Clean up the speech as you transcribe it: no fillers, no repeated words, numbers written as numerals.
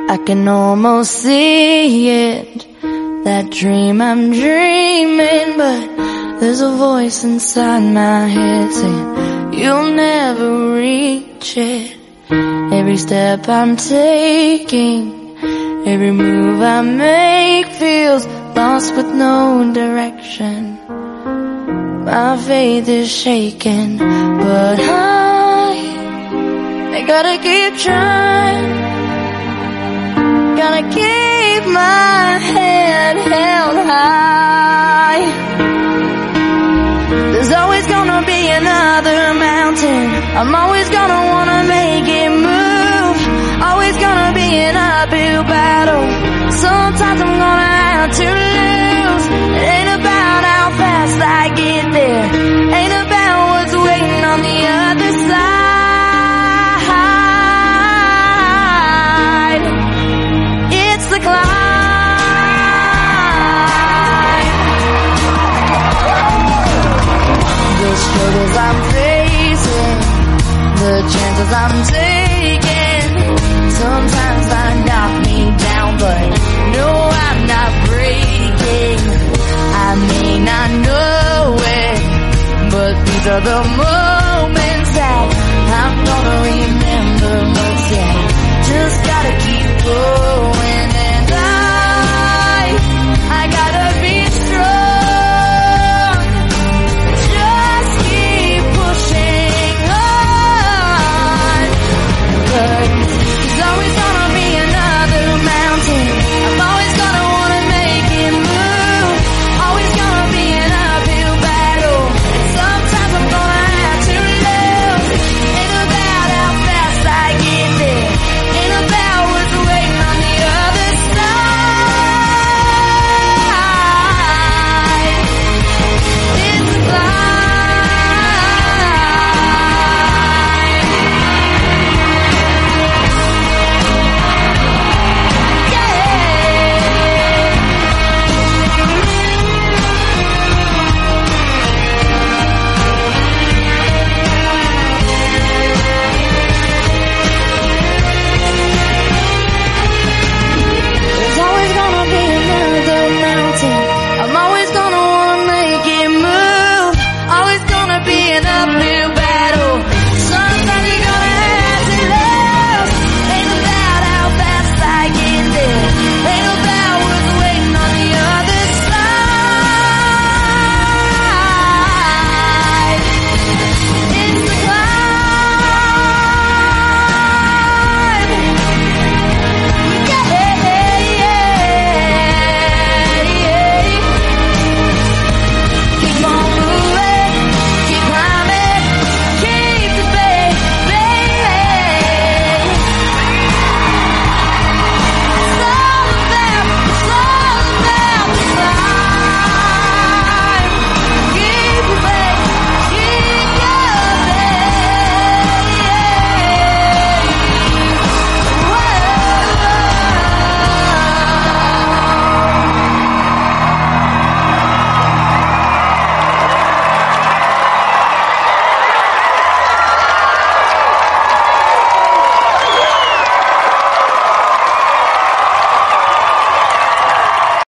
I can almost see it, that dream I'm dreaming, but there's a voice inside my head saying you'll never reach it. Every step I'm taking, every move I make feels lost with no direction. My faith is shaken, but I gotta keep trying. Gotta keep my head held high. There's always gonna be another mountain. I'm always gonna wanna make it move. Always gonna be an uphill battle. Sometimes I'm gonna have to lose. It ain't about how fast I get there, ain't about what's waiting on the other side. It's the climb. The struggles I'm facing, the chances I'm taking, sometimes I knock me down, but no, I'm not breaking. I may not know it, but these are the moments that